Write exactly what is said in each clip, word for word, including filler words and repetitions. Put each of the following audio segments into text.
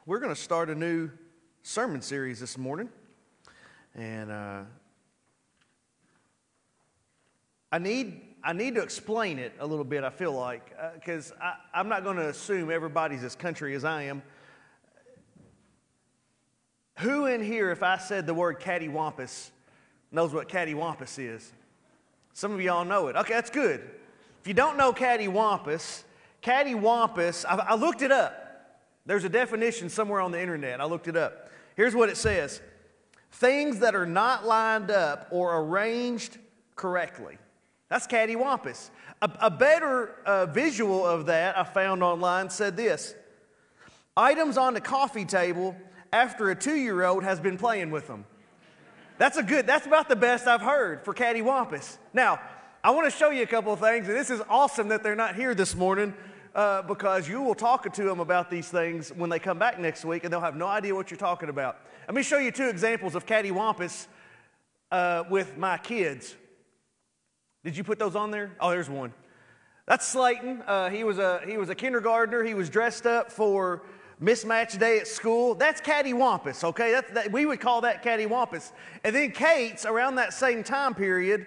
we're going to start a new sermon series this morning. And uh, I need I need to explain it a little bit, I feel like, because uh, I'm not going to assume everybody's as country as I am. Who in here, if I said the word cattywampus, knows what cattywampus is? Some of y'all know it. Okay, that's good. If you don't know cattywampus, cattywampus, I, I looked it up. There's a definition somewhere on the internet. I looked it up. Here's what it says. Things that are not lined up or arranged correctly. That's cattywampus. A, a better uh, visual of that I found online said this. Items on the coffee table after a two-year-old has been playing with them. That's a good, that's about the best I've heard for cattywampus. Now, I want to show you a couple of things, and this is awesome that they're not here this morning uh, because you will talk to them about these things when they come back next week, and they'll have no idea what you're talking about. Let me show you two examples of cattywampus uh, with my kids. Did you put those on there? Oh, there's one. That's Slayton. Uh, he was a he was a kindergartner. He was dressed up for mismatch day at school. That's cattywampus, okay? That's, that, we would call that cattywampus. And then Kate's around that same time period.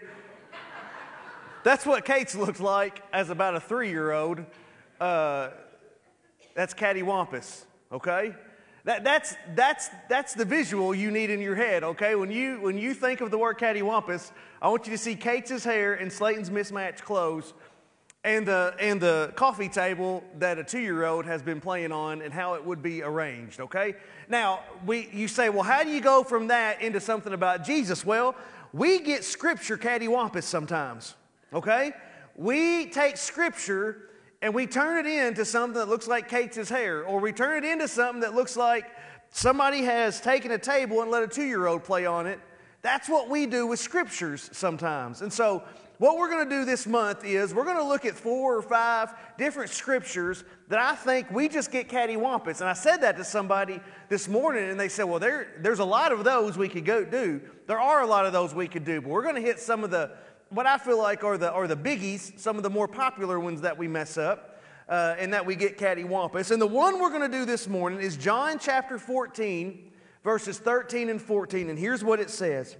That's what Kate's looked like as about a three-year-old. Uh, that's cattywampus, okay? That, that's, that's, that's the visual you need in your head, okay? When you, when you think of the word cattywampus, I want you to see Kate's hair and Slayton's mismatched clothes and the, and the coffee table that a two-year-old has been playing on and how it would be arranged, okay? Now, we, you say, well, how do you go from that into something about Jesus? Well, we get Scripture cattywampus sometimes, okay? We take Scripture and we turn it into something that looks like Kate's hair, or we turn it into something that looks like somebody has taken a table and let a two-year-old play on it. That's what we do with Scriptures sometimes. And so what we're going to do this month is we're going to look at four or five different Scriptures that I think we just get cattywampus. And I said that to somebody this morning, and they said, well, there, there's a lot of those we could go do. There are a lot of those we could do, but we're going to hit some of the what I feel like are the, are the biggies, some of the more popular ones that we mess up uh, and that we get cattywampus. And the one we're going to do this morning is John chapter fourteen, verses thirteen and fourteen. And here's what it says.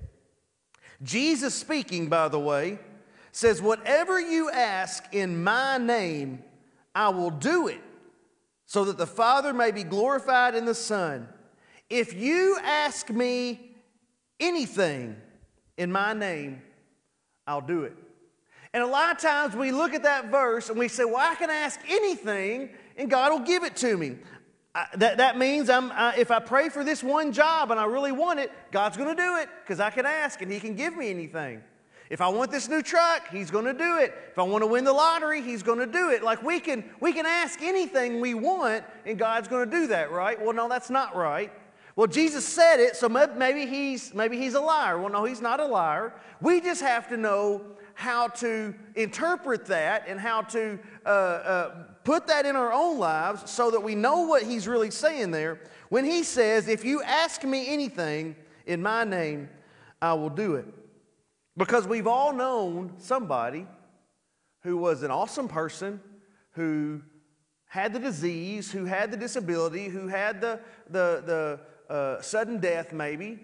Jesus speaking, by the way, says, whatever you ask in my name, I will do it, so that the Father may be glorified in the Son. If you ask me anything in my name, I'll do it. And a lot of times we look at that verse and we say, well, I can ask anything and God will give it to me. I, that, that means I'm, I, if I pray for this one job and I really want it, God's going to do it because I can ask and He can give me anything. If I want this new truck, He's going to do it. If I want to win the lottery, He's going to do it. Like we can, we can ask anything we want and God's going to do that, right? Well, no, that's not right. Well, Jesus said it, so maybe he's, maybe he's a liar. Well, no, He's not a liar. We just have to know how to interpret that and how to uh, uh, put that in our own lives so that we know what He's really saying there. When He says, if you ask me anything in my name, I will do it. Because we've all known somebody who was an awesome person, who had the disease, who had the disability, who had the, the, the uh, sudden death maybe,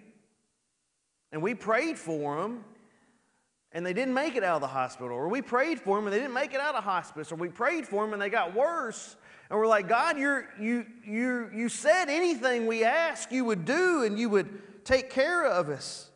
and we prayed for them, and they didn't make it out of the hospital, or we prayed for them and they didn't make it out of hospice, or we prayed for them and they got worse, and we're like, God, you're, you, you, you said anything we ask you would do and you would take care of us.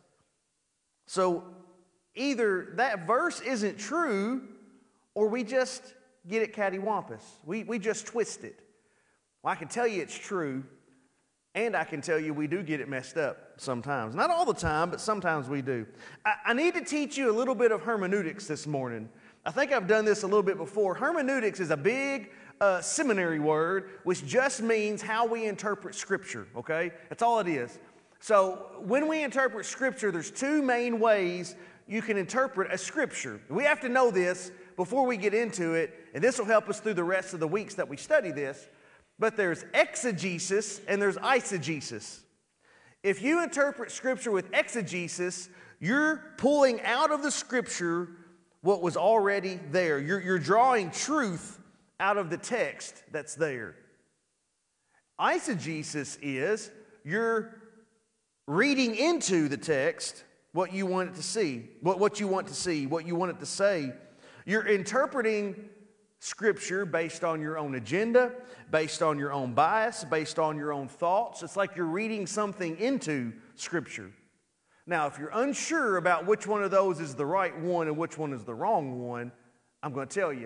So either that verse isn't true or we just get it cattywampus. We, we just twist it. Well, I can tell you it's true, and I can tell you we do get it messed up sometimes. Not all the time, but sometimes we do. I, I need to teach you a little bit of hermeneutics this morning. I think I've done this a little bit before. Hermeneutics is a big uh, seminary word, which just means how we interpret Scripture, okay? That's all it is. So when we interpret Scripture, there's two main ways you can interpret a Scripture. We have to know this before we get into it, and this will help us through the rest of the weeks that we study this. But there's exegesis and there's eisegesis. If you interpret Scripture with exegesis, you're pulling out of the Scripture what was already there. You're, you're drawing truth out of the text that's there. Eisegesis is you're reading into the text what you want it to see, what, what you want to see, what you want it to say. You're interpreting Scripture based on your own agenda, based on your own bias, based on your own thoughts. It's like you're reading something into Scripture. Now, if you're unsure about which one of those is the right one and which one is the wrong one, I'm going to tell you.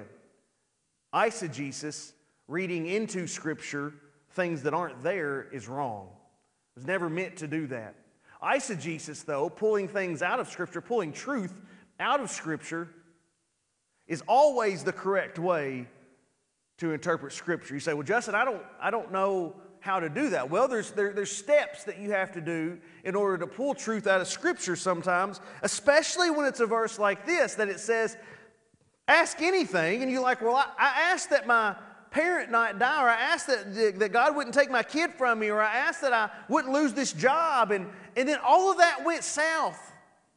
Eisegesis, reading into Scripture things that aren't there, is wrong. It was never meant to do that. Eisegesis, though, pulling things out of Scripture, pulling truth out of Scripture, is always the correct way to interpret Scripture. You say, well, Justin, I don't, I don't know how to do that. Well, there's, there, there's steps that you have to do in order to pull truth out of Scripture sometimes, especially when it's a verse like this that it says, ask anything, and you're like, well, I, I asked that my parent not die, or I asked that, that God wouldn't take my kid from me, or I asked that I wouldn't lose this job, and, and then all of that went south.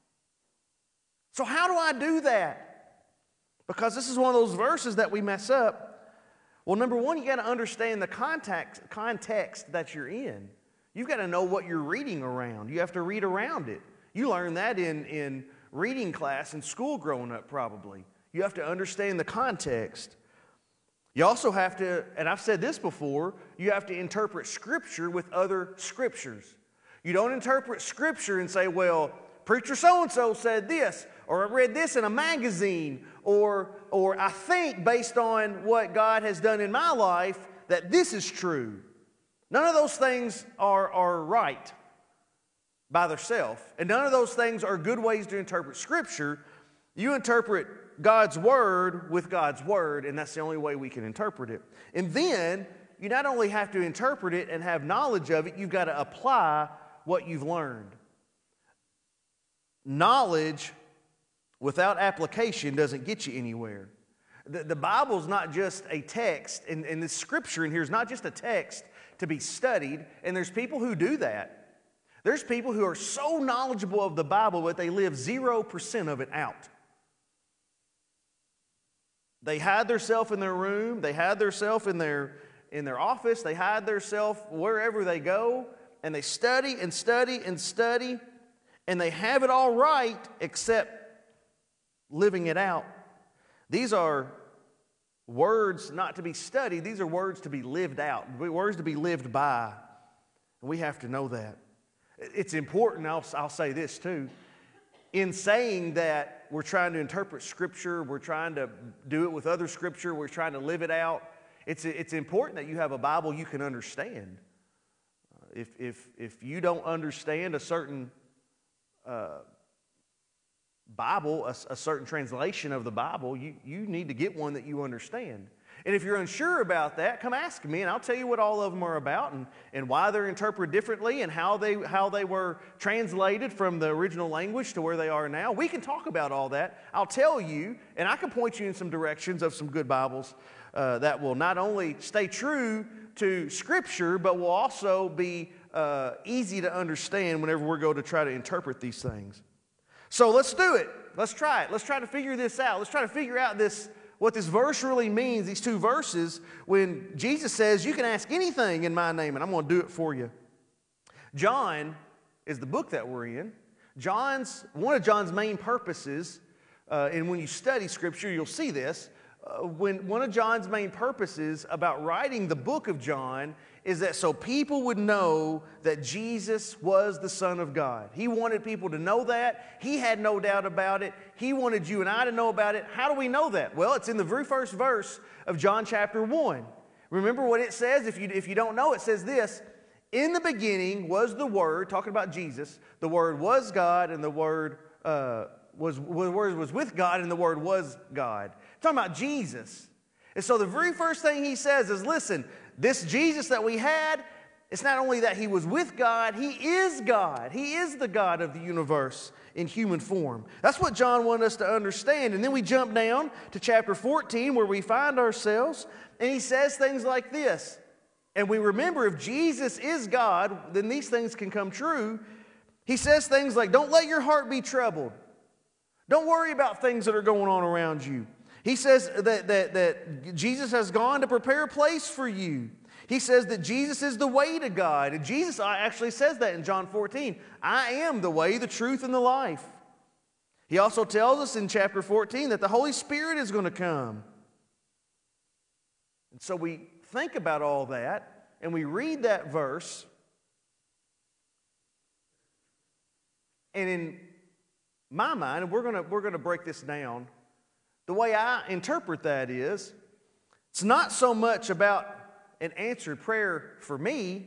So how do I do that? Because this is one of those verses that we mess up. Well, number one, you got to understand the context, context that you're in. You've got to know what you're reading around. You have to read around it. You learned that in, in reading class in school growing up probably. You have to understand the context. You also have to, and I've said this before, you have to interpret Scripture with other Scriptures. You don't interpret Scripture and say, well, preacher so-and-so said this, or I read this in a magazine, or, or I think based on what God has done in my life that this is true. None of those things are, are right by themselves, and none of those things are good ways to interpret Scripture. You interpret God's Word with God's Word, and that's the only way we can interpret it. And then, you not only have to interpret it and have knowledge of it, you've got to apply what you've learned. Knowledge without application doesn't get you anywhere. The, the Bible's not just a text, and, and the Scripture in here is not just a text to be studied, and there's people who do that. There's people who are so knowledgeable of the Bible that they live zero percent of it out. They hide themselves in their room, they hide themselves in their, in their office, they hide themselves wherever they go, and they study and study and study, and they have it all right except living it out. These are words not to be studied. These are words to be lived out, words to be lived by. And we have to know that. It's important, I'll, I'll say this too, in saying that we're trying to interpret Scripture, we're trying to do it with other Scripture, we're trying to live it out, it's, it's important that you have a Bible you can understand. If, if, if you don't understand a certain uh, Bible, a, a certain translation of the Bible, you, you need to get one that you understand. And if you're unsure about that, come ask me, and I'll tell you what all of them are about, and, and why they're interpreted differently, and how they, how they were translated from the original language to where they are now. We can talk about all that. I'll tell you, and I can point you in some directions of some good Bibles uh, that will not only stay true to Scripture, but will also be uh, easy to understand whenever we're going to try to interpret these things. So let's do it. Let's try it. Let's try to figure this out. Let's try to figure out this, what this verse really means, these two verses, when Jesus says, you can ask anything in my name, and I'm going to do it for you. John is the book that we're in. John's, one of John's main purposes, uh, and when you study Scripture, you'll see this, uh, when one of John's main purposes about writing the book of John is that so people would know that Jesus was the Son of God. He wanted people to know that. He had no doubt about it. He wanted you and I to know about it. How do we know that? Well, it's in the very first verse of John chapter one. Remember what it says? If you, if you don't know, it says this, in the beginning was the Word, talking about Jesus. The Word was God, and the Word uh, was, the Word was with God, and the Word was God. Talking about Jesus. And so the very first thing he says is, listen, this Jesus that we had, it's not only that he was with God, he is God. He is the God of the universe in human form. That's what John wanted us to understand. And then we jump down to chapter fourteen where we find ourselves, and he says things like this. And we remember if Jesus is God, then these things can come true. He says things like, don't let your heart be troubled. Don't worry about things that are going on around you. He says that, that, that Jesus has gone to prepare a place for you. He says that Jesus is the way to God. And Jesus actually says that in John fourteen. I am the way, the truth, and the life. He also tells us in chapter fourteen that the Holy Spirit is going to come. And so we think about all that, and we read that verse, and in my mind, and we're going to, we're going to break this down, the way I interpret that is, it's not so much about an answered prayer for me,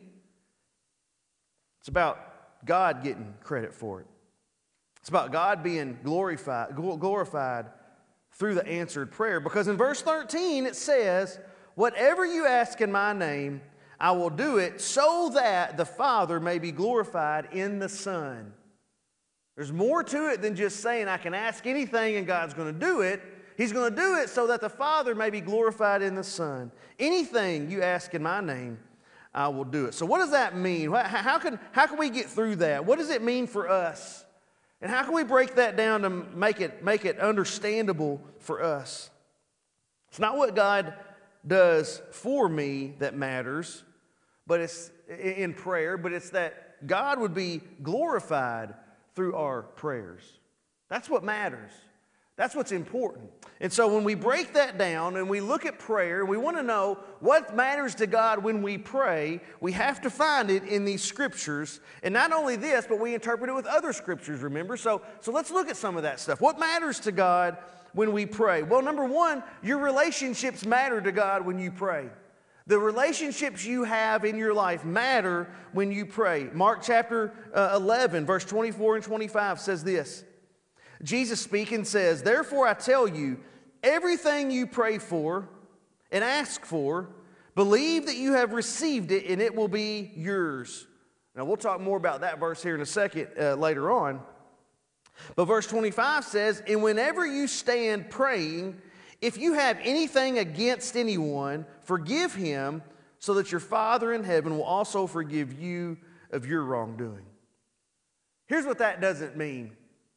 it's about God getting credit for it. It's about God being glorified, glorified through the answered prayer. Because in verse thirteen it says, whatever you ask in my name, I will do it so that the Father may be glorified in the Son. There's more to it than just saying I can ask anything and God's going to do it. He's going to do it so that the Father may be glorified in the Son. Anything you ask in my name, I will do it. So what does that mean? How can, how can we get through that? What does it mean for us? And how can we break that down to make it, make it understandable for us? It's not what God does for me that matters, but it's in prayer, but it's that God would be glorified through our prayers. That's what matters. That's what's important. And so when we break that down and we look at prayer, and we want to know what matters to God when we pray, we have to find it in these scriptures. And not only this, but we interpret it with other scriptures, remember? So, so let's look at some of that stuff. What matters to God when we pray? Well, number one, your relationships matter to God when you pray. The relationships you have in your life matter when you pray. Mark chapter uh, eleven, verse twenty-four and twenty-five says this. Jesus speaking says, therefore I tell you, everything you pray for and ask for, believe that you have received it and it will be yours. Now we'll talk more about that verse here in a second uh, later on. But verse twenty-five says, and whenever you stand praying, if you have anything against anyone, forgive him, so that your Father in heaven will also forgive you of your wrongdoing. Here's what that doesn't mean.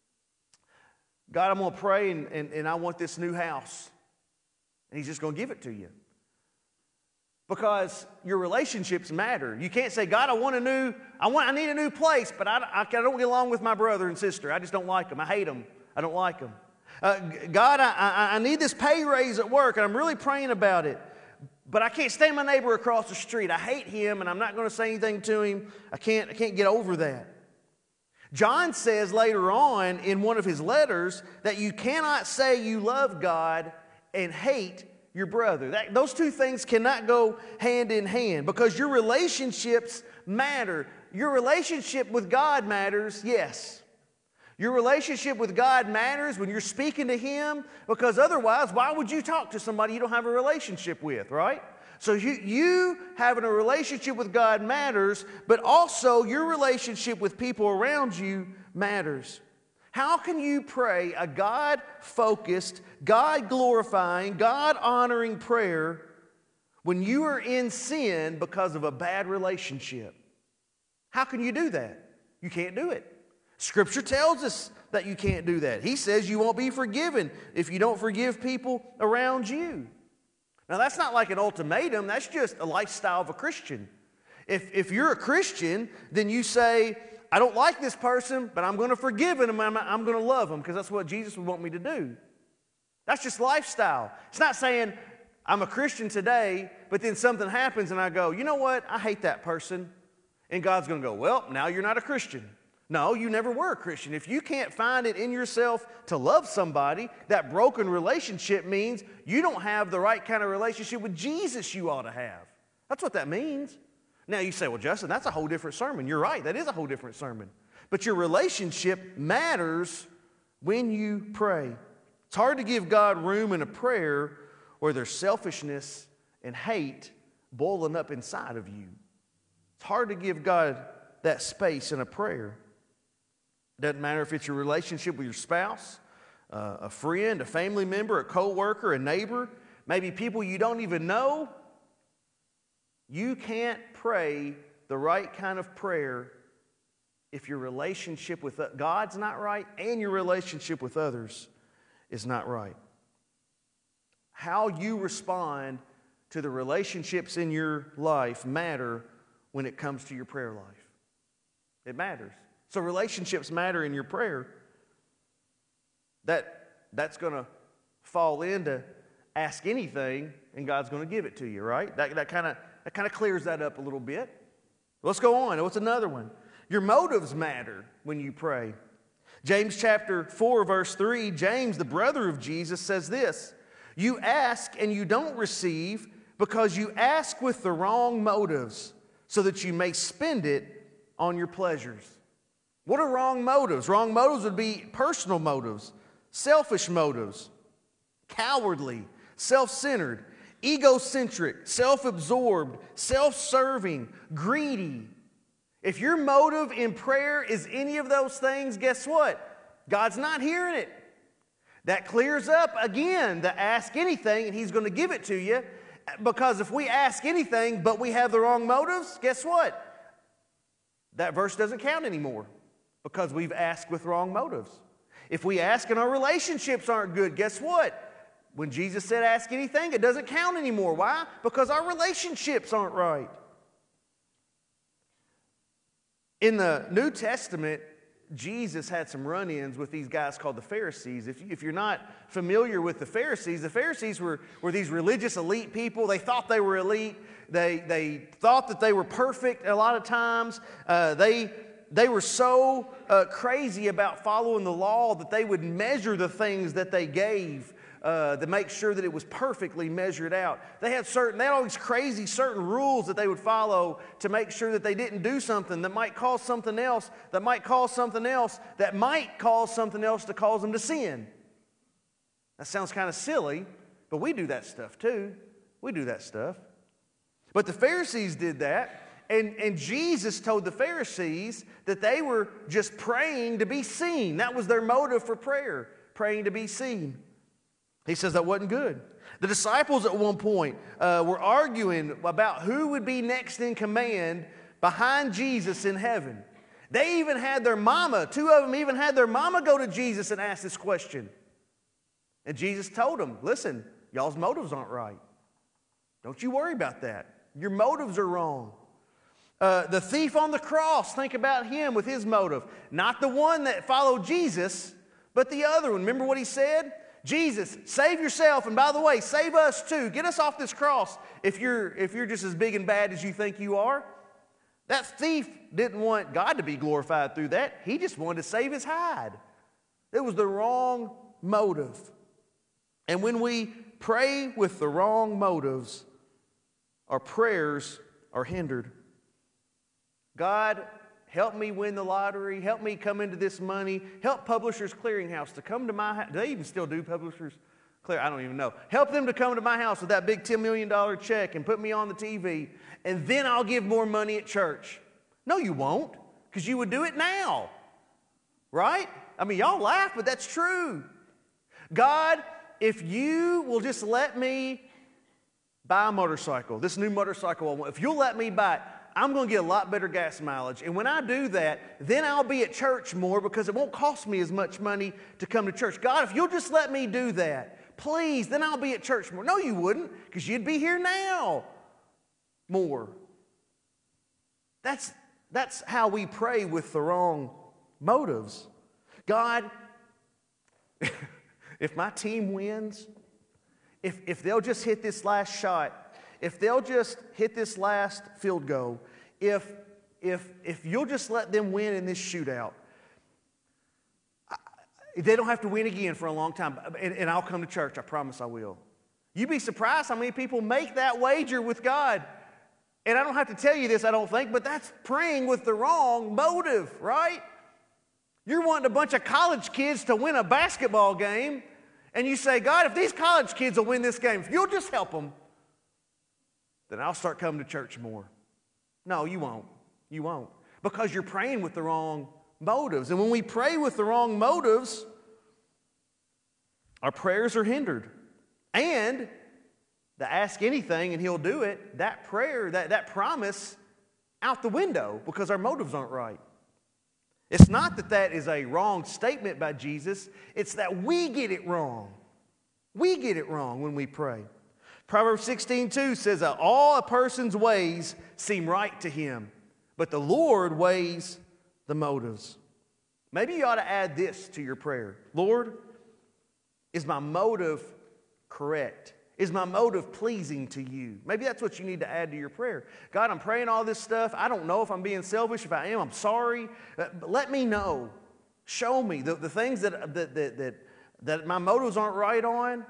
God, I'm going to pray and, and, and I want this new house. And He's just going to give it to you. Because your relationships matter. You can't say, God, I want a new, I want, I need a new place, but I, I, I don't get along with my brother and sister. I just don't like them. I hate them. I don't like them. Uh, God, I, I, I need this pay raise at work, and I'm really praying about it. But I can't stand my neighbor across the street. I hate him, and I'm not going to say anything to him. I can't, I can't get over that. John says later on in one of his letters that you cannot say you love God and hate your brother. That, those two things cannot go hand in hand because your relationships matter. Your relationship with God matters, yes. Your relationship with God matters when you're speaking to Him because otherwise, why would you talk to somebody you don't have a relationship with, right? So you, you having a relationship with God matters, but also your relationship with people around you matters. How can you pray a God-focused, God-glorifying, God-honoring prayer when you are in sin because of a bad relationship? How can you do that? You can't do it. Scripture tells us that you can't do that. He says you won't be forgiven if you don't forgive people around you. Now, that's not like an ultimatum. That's just a lifestyle of a Christian. If, if you're a Christian, then you say, I don't like this person, but I'm going to forgive him and I'm, I'm going to love him because that's what Jesus would want me to do. That's just lifestyle. It's not saying I'm a Christian today, but then something happens and I go, you know what? I hate that person. And God's going to go, well, now you're not a Christian. No, you never were a Christian. If you can't find it in yourself to love somebody, that broken relationship means you don't have the right kind of relationship with Jesus you ought to have. That's what that means. Now you say, well, Justin, that's a whole different sermon. You're right, that is a whole different sermon. But your relationship matters when you pray. It's hard to give God room in a prayer where there's selfishness and hate boiling up inside of you. It's hard to give God that space in a prayer. Doesn't matter if it's your relationship with your spouse, uh, a friend, a family member, a co-worker, a neighbor, maybe people you don't even know. You can't pray the right kind of prayer if your relationship with God's not right and your relationship with others is not right. How you respond to the relationships in your life matter when it comes to your prayer life. It matters. So relationships matter in your prayer. That, that's going to fall into ask anything and God's going to give it to you, right? That, that kind of that kind of clears that up a little bit. Let's go on. What's another one? Your motives matter when you pray. James chapter four, verse three, James, the brother of Jesus, says this: you ask and you don't receive because you ask with the wrong motives, so that you may spend it on your pleasures. What are wrong motives? Wrong motives would be personal motives, selfish motives, cowardly, self-centered, egocentric, self-absorbed, self-serving, greedy. If your motive in prayer is any of those things, guess what? God's not hearing it. That clears up, again, the ask anything, and He's going to give it to you. Because if we ask anything, but we have the wrong motives, guess what? That verse doesn't count anymore, because we've asked with wrong motives. If we ask and our relationships aren't good, guess what? When Jesus said ask anything, it doesn't count anymore. Why? Because our relationships aren't right. In the New Testament, Jesus had some run-ins with these guys called the Pharisees. If, if you're not familiar with the Pharisees, the Pharisees were, were these religious elite people. They thought they were elite. They, they thought that they were perfect a lot of times. Uh, they, they were so uh, crazy about following the law that they would measure the things that they gave Uh, to make sure that it was perfectly measured out. They had certain, they had all these crazy certain rules that they would follow to make sure that they didn't do something that might cause something else, that might cause something else, that might cause something else to cause them to sin. That sounds kind of silly, but we do that stuff too. We do that stuff. But the Pharisees did that, and, and Jesus told the Pharisees that they were just praying to be seen. That was their motive for prayer, praying to be seen. He says that wasn't good. The disciples at one point uh, were arguing about who would be next in command behind Jesus in heaven. They even had their mama, two of them even had their mama go to Jesus and ask this question. And Jesus told them, listen, y'all's motives aren't right. Don't you worry about that. Your motives are wrong. Uh, the thief on the cross, think about him with his motive. Not the one that followed Jesus, but the other one. Remember what he said? Jesus, save yourself, and by the way, save us too. Get us off this cross if you're, if you're just as big and bad as you think you are. That thief didn't want God to be glorified through that. He just wanted to save his hide. It was the wrong motive. And when we pray with the wrong motives, our prayers are hindered. God, help me win the lottery. Help me come into this money. Help Publishers Clearinghouse to come to my house. Do they even still do Publishers Clear? I don't even know. Help them to come to my house with that big ten million dollars check and put me on the T V, and then I'll give more money at church. No, you won't, because you would do it now, right? I mean, y'all laugh, but that's true. God, if you will just let me buy a motorcycle, this new motorcycle I want, if you'll let me buy it, I'm going to get a lot better gas mileage. And when I do that, then I'll be at church more because it won't cost me as much money to come to church. God, if you'll just let me do that, please, then I'll be at church more. No, you wouldn't, because you'd be here now more. That's, that's how we pray with the wrong motives. God, if my team wins, if, if they'll just hit this last shot, if they'll just hit this last field goal, if, if, if you'll just let them win in this shootout, I, they don't have to win again for a long time, and, and I'll come to church. I promise I will. You'd be surprised how many people make that wager with God. And I don't have to tell you this, I don't think, but that's praying with the wrong motive, right? You're wanting a bunch of college kids to win a basketball game, and you say, God, if these college kids will win this game, if you'll just help them, then I'll start coming to church more. No, you won't. You won't. Because you're praying with the wrong motives. And when we pray with the wrong motives, our prayers are hindered. And to ask anything and He'll do it, that prayer, that, that promise, out the window because our motives aren't right. It's not that that is a wrong statement by Jesus. It's that we get it wrong. We get it wrong when we pray. Proverbs sixteen two says that all a person's ways seem right to him, but the Lord weighs the motives. Maybe you ought to add this to your prayer. Lord, is my motive correct? Is my motive pleasing to you? Maybe that's what you need to add to your prayer. God, I'm praying all this stuff. I don't know if I'm being selfish. If I am, I'm sorry. But let me know. Show me the, the things that, that, that, that, that my motives aren't right on.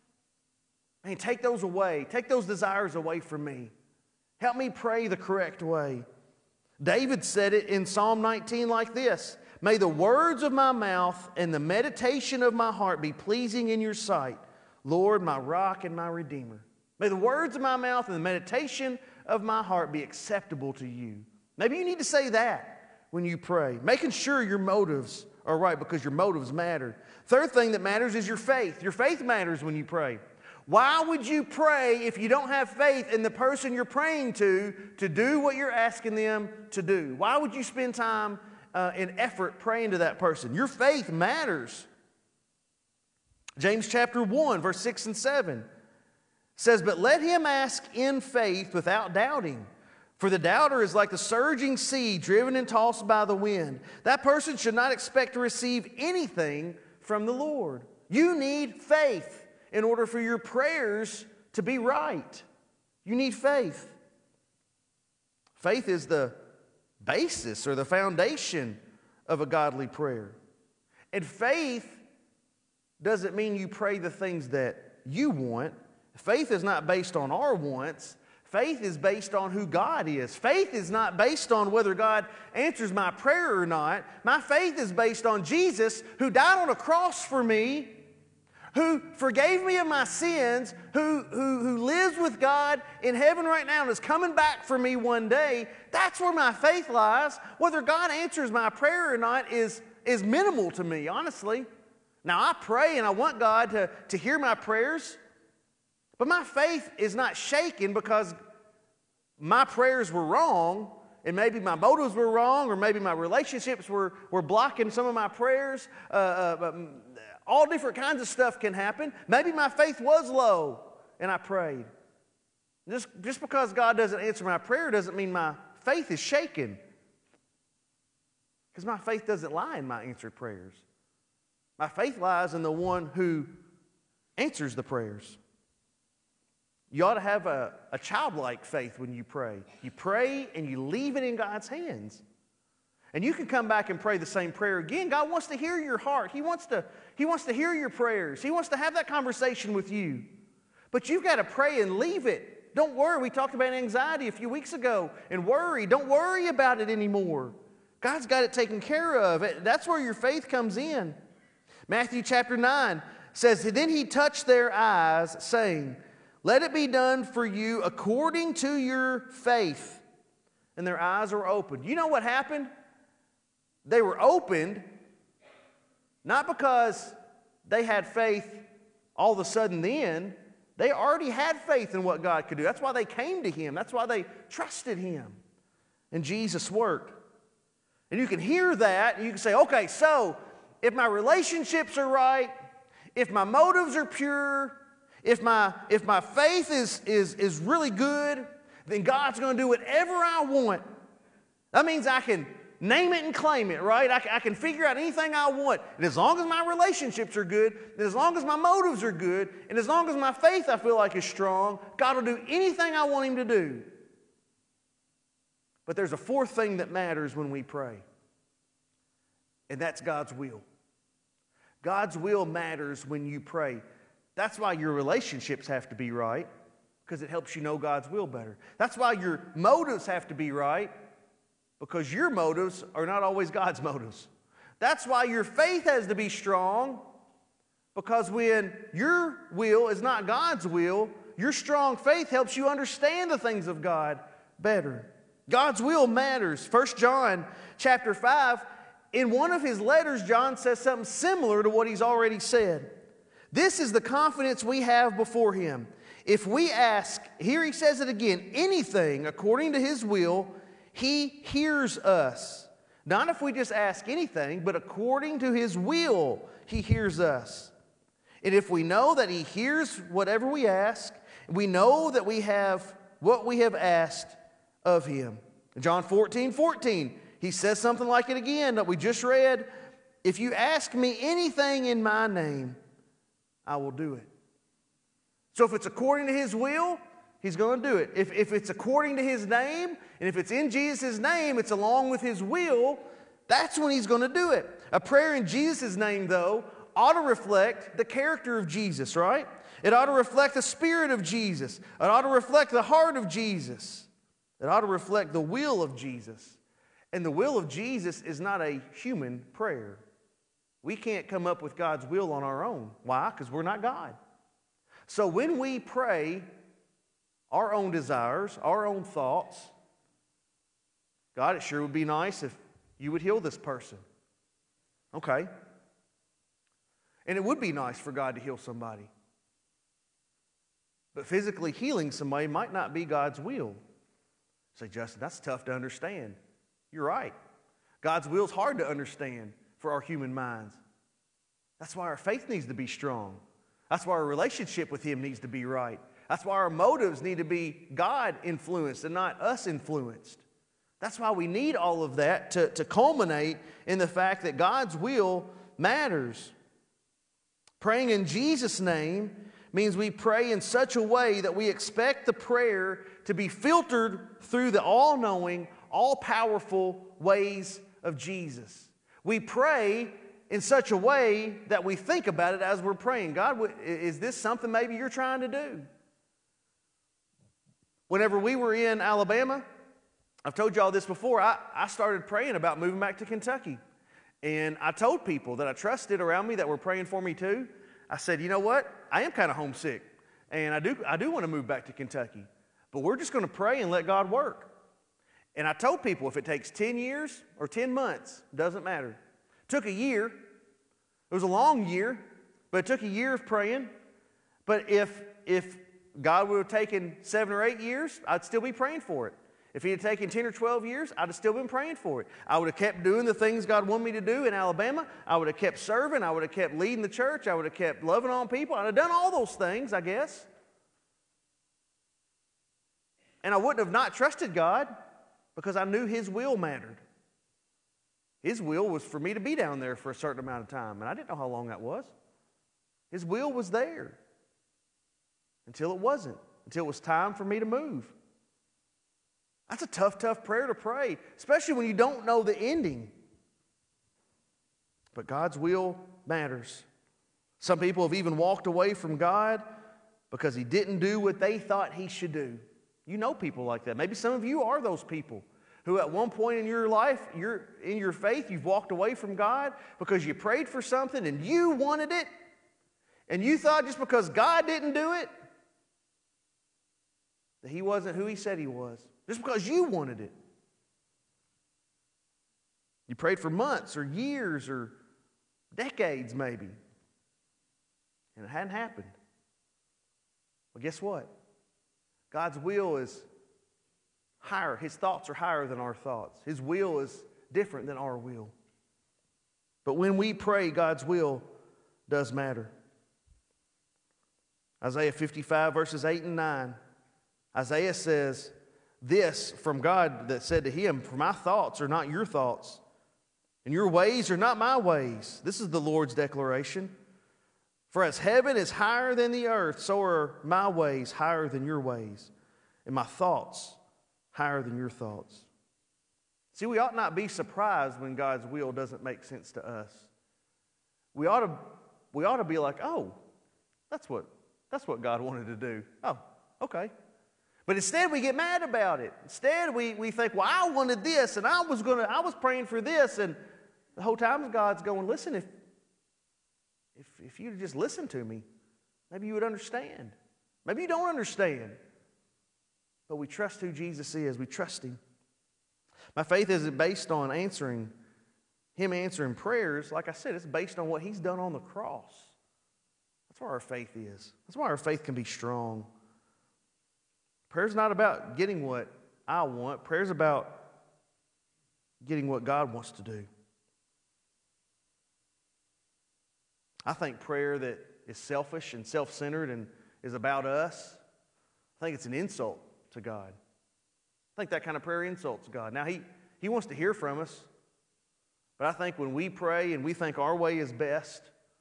I mean, take those away. Take those desires away from me. Help me pray the correct way. David said it in Psalm nineteen like this: may the words of my mouth and the meditation of my heart be pleasing in your sight, Lord, my rock and my redeemer. May the words of my mouth and the meditation of my heart be acceptable to you. Maybe you need to say that when you pray, making sure your motives are right, because your motives matter. Third thing that matters is your faith. Your faith matters when you pray. Why would you pray if you don't have faith in the person you're praying to to do what you're asking them to do? Why would you spend time uh, and effort praying to that person? Your faith matters. James chapter one, verse six and seven says, but let him ask in faith without doubting. For the doubter is like the surging sea driven and tossed by the wind. That person should not expect to receive anything from the Lord. You need faith in order for your prayers to be right. You need faith. Faith is the basis or the foundation of a godly prayer. And faith doesn't mean you pray the things that you want. Faith is not based on our wants. Faith is based on who God is. Faith is not based on whether God answers my prayer or not. My faith is based on Jesus, who died on a cross for me, who forgave me of my sins, who, who, who lives with God in heaven right now and is coming back for me one day. That's where my faith lies. Whether God answers my prayer or not is, is minimal to me, honestly. Now, I pray and I want God to, to hear my prayers, but my faith is not shaken because my prayers were wrong, and maybe my motives were wrong, or maybe my relationships were, were blocking some of my prayers. Uh, uh, all different kinds of stuff can happen. Maybe my faith was low, and I prayed. Just, just because God doesn't answer my prayer doesn't mean my faith is shaken, because my faith doesn't lie in my answered prayers. My faith lies in the one who answers the prayers. You ought to have a, a childlike faith when you pray. You pray and you leave it in God's hands. And you can come back and pray the same prayer again. God wants to hear your heart. He wants to, he wants to hear your prayers. He wants to have that conversation with you. But you've got to pray and leave it. Don't worry. We talked about anxiety a few weeks ago. And worry. Don't worry about it anymore. God's got it taken care of. That's where your faith comes in. Matthew chapter nine says, then he touched their eyes, saying, let it be done for you according to your faith. And their eyes were opened. You know what happened? They were opened not because they had faith all of a sudden then. They already had faith in what God could do. That's why they came to Him. That's why they trusted Him. And Jesus worked. And you can hear that, and you can say, okay, so if my relationships are right, if my motives are pure, if my, if my faith is, is, is really good, then God's going to do whatever I want. That means I can name it and claim it, right? I can, I can figure out anything I want. And as long as my relationships are good, and as long as my motives are good, and as long as my faith I feel like is strong, God will do anything I want Him to do. But there's a fourth thing that matters when we pray, and that's God's will. God's will matters when you pray. That's why your relationships have to be right, because it helps you know God's will better. That's why your motives have to be right, because your motives are not always God's motives. That's why your faith has to be strong, because when your will is not God's will, your strong faith helps you understand the things of God better. God's will matters. First John chapter five, in one of his letters, John says something similar to what he's already said. This is the confidence we have before Him. If we ask, here he says it again, anything according to His will, He hears us. Not if we just ask anything, but according to His will, He hears us. And if we know that He hears whatever we ask, We know that we have what we have asked of him. In John fourteen fourteen, he says something like it again that we just read. If you ask me anything in my name, I will do it. So if it's according to his will, he's going to do it. If, if it's according to his name, and if it's in Jesus' name, it's along with his will, that's when he's going to do it. A prayer in Jesus' name, though, ought to reflect the character of Jesus, right? It ought to reflect the spirit of Jesus. It ought to reflect the heart of Jesus. It ought to reflect the will of Jesus. And the will of Jesus is not a human prayer. We can't come up with God's will on our own. Why? Because we're not God. So when we pray our own desires, our own thoughts, God, it sure would be nice if you would heal this person. Okay. And it would be nice for God to heal somebody. But physically healing somebody might not be God's will. Say, Justin, that's tough to understand. You're right. God's will is hard to understand for our human minds. That's why our faith needs to be strong. That's why our relationship with him needs to be right. That's why our motives need to be God-influenced and not us-influenced. That's why we need all of that to, to culminate in the fact that God's will matters. Praying in Jesus' name means we pray in such a way that we expect the prayer to be filtered through the all-knowing, all-powerful ways of Jesus. We pray in such a way that we think about it as we're praying. God, is this something maybe you're trying to do? Whenever we were in Alabama, I've told you all this before, I, I started praying about moving back to Kentucky. And I told people that I trusted around me that were praying for me too, I said, you know what? I am kind of homesick. And I do, I do want to move back to Kentucky. But we're just going to pray and let God work. And I told people if it takes ten years or ten months, doesn't matter. It took a year. It was a long year, but it took a year of praying. But if, if God would have taken seven or eight years, I'd still be praying for it. If he had taken ten or twelve years, I'd have still been praying for it. I would have kept doing the things God wanted me to do in Alabama. I would have kept serving. I would have kept leading the church. I would have kept loving on people. I'd have done all those things, I guess. And I wouldn't have not trusted God because I knew his will mattered. His will was for me to be down there for a certain amount of time, and I didn't know how long that was. His will was there until it wasn't, until it was time for me to move. That's a tough, tough prayer to pray, especially when you don't know the ending. But God's will matters. Some people have even walked away from God because he didn't do what they thought he should do. You know people like that. Maybe some of you are those people who at one point in your life, you're, in your faith, you've walked away from God because you prayed for something and you wanted it, and you thought just because God didn't do it, that he wasn't who he said he was. Just because you wanted it. You prayed for months or years or decades maybe, and it hadn't happened. Well, guess what? God's will is higher. His thoughts are higher than our thoughts. His will is different than our will. But when we pray, God's will does matter. Isaiah fifty-five, verses eight and nine. Isaiah says this from God that said to him, "For my thoughts are not your thoughts, and your ways are not my ways." This is the Lord's declaration. "For as heaven is higher than the earth, so are my ways higher than your ways, and my thoughts higher than your thoughts." See, we ought not be surprised when God's will doesn't make sense to us. We ought to, we ought to be like, oh, that's what, that's what God wanted to do. Oh, okay. But instead we get mad about it. Instead we, we think, well, I wanted this, and I was gonna, I was praying for this, and the whole time God's going, listen, if if if you'd just listen to me, maybe you would understand. Maybe you don't understand. But we trust who Jesus is. We trust him. My faith isn't based on answering, him answering prayers. Like I said, it's based on what he's done on the cross. That's where our faith is. That's why our faith can be strong. Prayer's not about getting what I want. Prayer's about getting what God wants to do. I think prayer that is selfish and self-centered and is about us, I think it's an insult to God. I think that kind of prayer insults God. Now, He, he wants to hear from us, but I think when we pray and we think our way is best,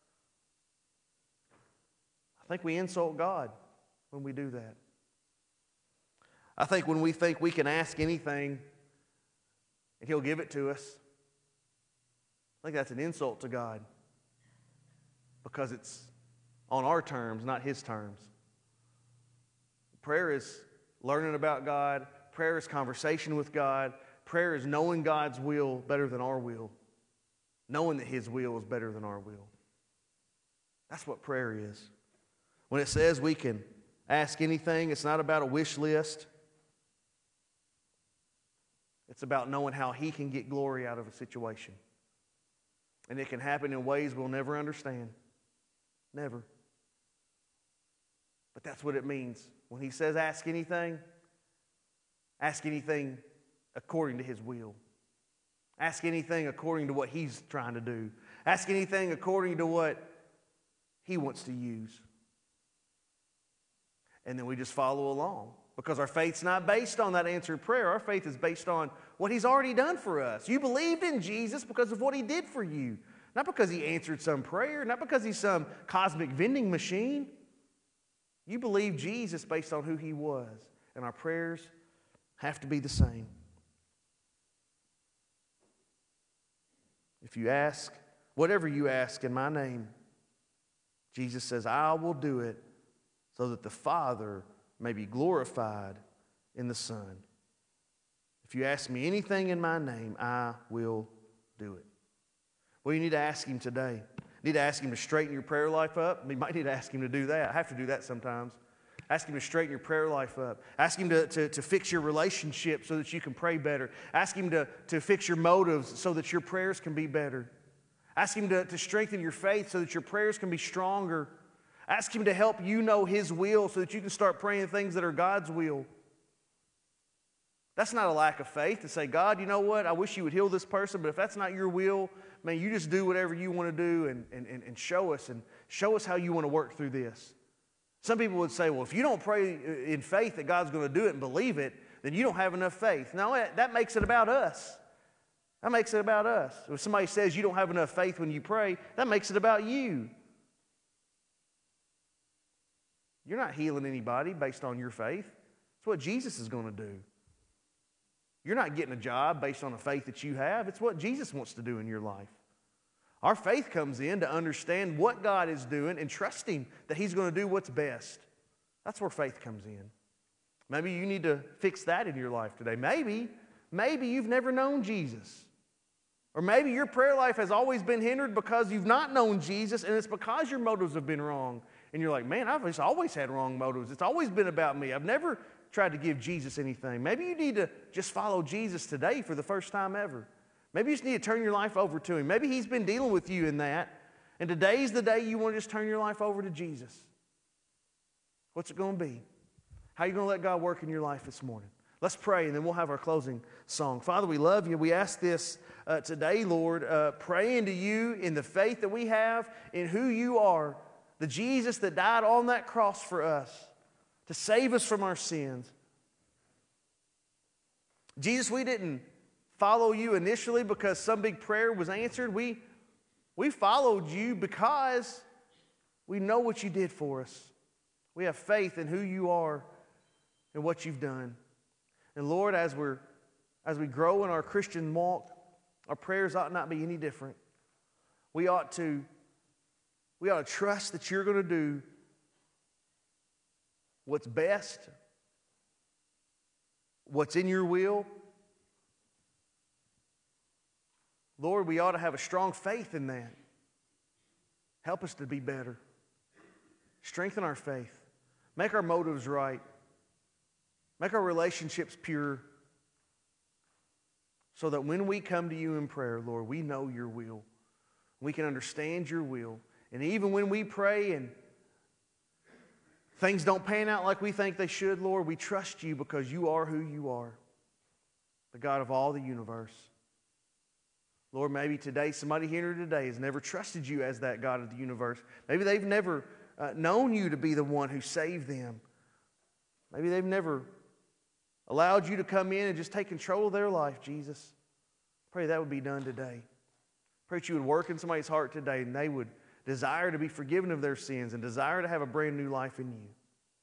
I think we insult God when we do that. I think when we think we can ask anything and He'll give it to us, I think that's an insult to God because it's on our terms, not His terms. Prayer is learning about God. Prayer is conversation with God. Prayer is knowing God's will better than our will. Knowing that His will is better than our will. That's what prayer is. When it says we can ask anything, it's not about a wish list. It's about knowing how He can get glory out of a situation. And it can happen in ways we'll never understand. Never. But that's what it means. When He says ask anything, ask anything according to His will. Ask anything according to what He's trying to do. Ask anything according to what He wants to use. And then we just follow along. Because our faith's not based on that answered prayer. Our faith is based on what He's already done for us. You believed in Jesus because of what He did for you. Not because He answered some prayer. Not because He's some cosmic vending machine. You believe Jesus based on who He was. And our prayers have to be the same. If you ask, whatever you ask in my name, Jesus says, I will do it so that the Father may be glorified in the Son. If you ask me anything in my name, I will do it. Well, you need to ask Him today. You need to ask Him to straighten your prayer life up. You might need to ask Him to do that. I have to do that sometimes. Ask Him to straighten your prayer life up. Ask Him to, to, to fix your relationship so that you can pray better. Ask Him to, to fix your motives so that your prayers can be better. Ask Him to, to strengthen your faith so that your prayers can be stronger. Ask Him to help you know His will so that you can start praying things that are God's will. That's not a lack of faith to say, God, you know what? I wish You would heal this person, but if that's not Your will, man, you just do whatever You want to do and, and, and show us and show us how You want to work through this. Some people would say, well, if you don't pray in faith that God's going to do it and believe it, then you don't have enough faith. No, that makes it about us. That makes it about us. If somebody says you don't have enough faith when you pray, that makes it about you. You're not healing anybody based on your faith. It's what Jesus is going to do. You're not getting a job based on the faith that you have. It's what Jesus wants to do in your life. Our faith comes in to understand what God is doing and trusting that He's going to do what's best. That's where faith comes in. Maybe you need to fix that in your life today. Maybe, maybe you've never known Jesus. Or maybe your prayer life has always been hindered because you've not known Jesus and it's because your motives have been wrong. And you're like, man, I've just always had wrong motives. It's always been about me. I've never tried to give Jesus anything. Maybe you need to just follow Jesus today for the first time ever. Maybe you just need to turn your life over to Him. Maybe He's been dealing with you in that. And today's the day you want to just turn your life over to Jesus. What's it going to be? How are you going to let God work in your life this morning? Let's pray, and then we'll have our closing song. Father, we love You. We ask this uh, today, Lord, uh, praying to You in the faith that we have in who You are, the Jesus that died on that cross for us to save us from our sins. Jesus, we didn't follow You initially because some big prayer was answered. We, we followed You because we know what You did for us. We have faith in who You are and what You've done. And Lord, as, we're, as we grow in our Christian walk, our prayers ought not be any different. We ought to, we ought to trust that You're going to do what's best, what's in Your will. Lord, we ought to have a strong faith in that. Help us to be better. Strengthen our faith. Make our motives right. Make our relationships pure. So that when we come to You in prayer, Lord, we know Your will. We can understand Your will. And even when we pray and things don't pan out like we think they should, Lord, we trust You because You are who You are, the God of all the universe. Lord, maybe today, somebody here today has never trusted You as that God of the universe. Maybe they've never uh, known You to be the one who saved them. Maybe they've never allowed you to come in and just take control of their life, Jesus. Pray that would be done today. Pray that you would work in somebody's heart today and they would desire to be forgiven of their sins and desire to have a brand new life in you.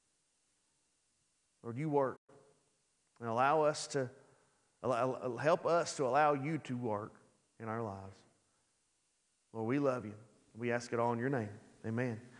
Lord, you work and allow us to, allow, help us to allow you to work in our lives. Lord, we love you. We ask it all in your name. Amen.